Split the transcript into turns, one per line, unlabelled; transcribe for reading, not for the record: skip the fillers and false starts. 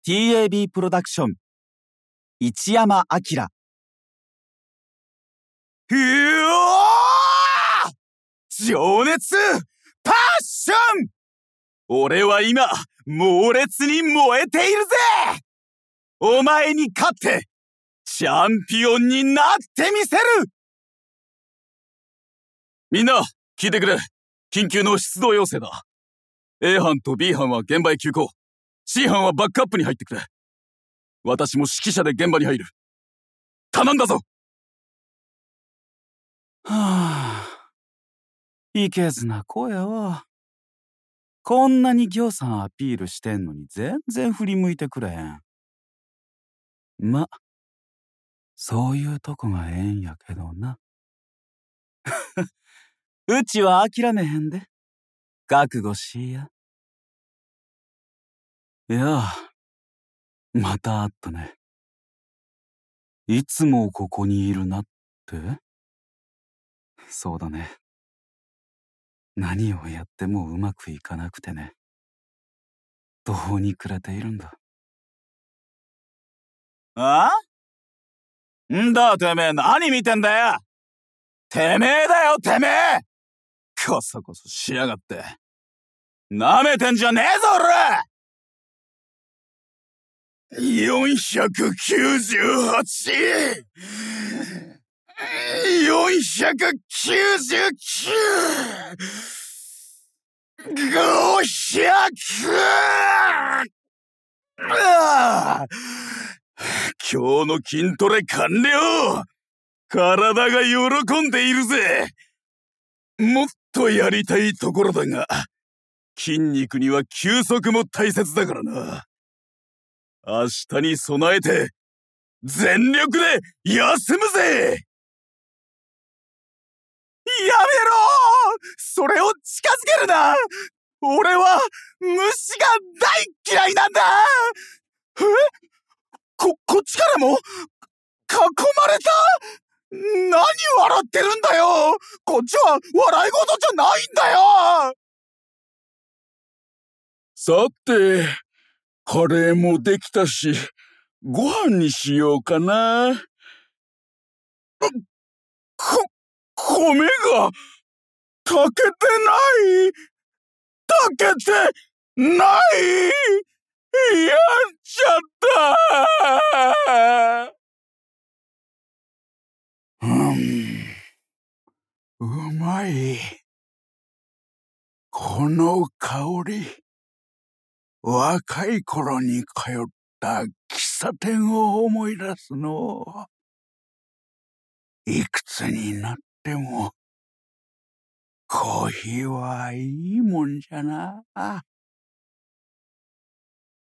TAB プロダクション市山明。うおー！情熱パッション！俺は今猛烈に燃えているぜ！お前に勝ってチャンピオンになってみせる！みんな聞いてくれ。緊急の出動要請だ。A 班と B 班は現場へ急行。C 班はバックアップに入ってくれ。私も指揮者で現場に入る。頼んだぞ。
はぁ、いけずな子やわ。こんなにぎょうさんアピールしてんのに全然振り向いてくれへん。ま、そういうとこがええんやけどな。うちは諦めへんで。覚悟しいや。いや、また会ったね。いつもここにいるなって？そうだね。何をやってもうまくいかなくてね。途方に暮れているんだ。
あ？んだてめえ、何見てんだよ！てめえだよてめえ！こそこそしやがって。なめてんじゃねえぞ俺！498！ 499！ 500！ 今日の筋トレ完了！体が喜んでいるぜ！もっとやりたいところだが、筋肉には休息も大切だからな。明日に備えて、全力で休むぜ！やめろ！それを近づけるな！俺は虫が大嫌いなんだ！え？こっちからも囲まれた？何笑ってるんだよ！こっちは笑い事じゃないんだよ！
さて、カレーもできたし、ご飯にしようかな。米が炊けてない！炊けてない！やっちゃった！うまい。この香り。若い頃に通った喫茶店を思い出すの。いくつになってもコーヒーはいいもんじゃな。